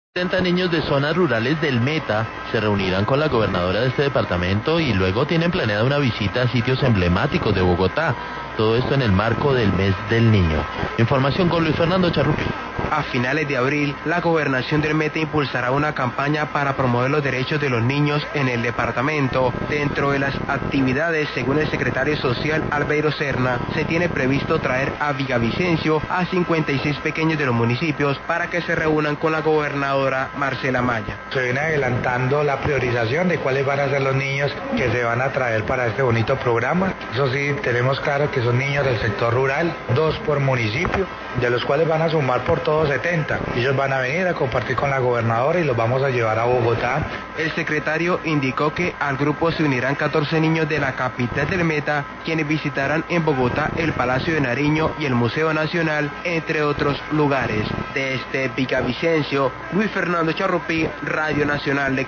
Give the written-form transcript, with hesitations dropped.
70 niños de zonas rurales del Meta se reunirán con la gobernadora de este departamento y luego tienen planeada una visita a sitios emblemáticos de Bogotá. Todo esto en el marco del mes del niño. Información con Luis Fernando Charrupi. A finales de abril, la gobernación del Meta impulsará una campaña para promover los derechos de los niños en el departamento. Dentro de las actividades, según el secretario social Albeiro Serna, se tiene previsto traer a Villavicencio a 56 pequeños de los municipios para que se reúnan con la gobernadora Marcela Maya. Se viene adelantando la priorización de cuáles van a ser los niños que se van a traer para este bonito programa. Eso sí, tenemos claro que son niños del sector rural, 2 por municipio, de los cuales van a sumar por todos 70. Ellos van a venir a compartir con la gobernadora y los vamos a llevar a Bogotá. El secretario indicó que al grupo se unirán 14 niños de la capital del Meta, quienes visitarán en Bogotá el Palacio de Nariño y el Museo Nacional, entre otros lugares. Desde Villavicencio, Luis Fernando Charrupi, Radio Nacional de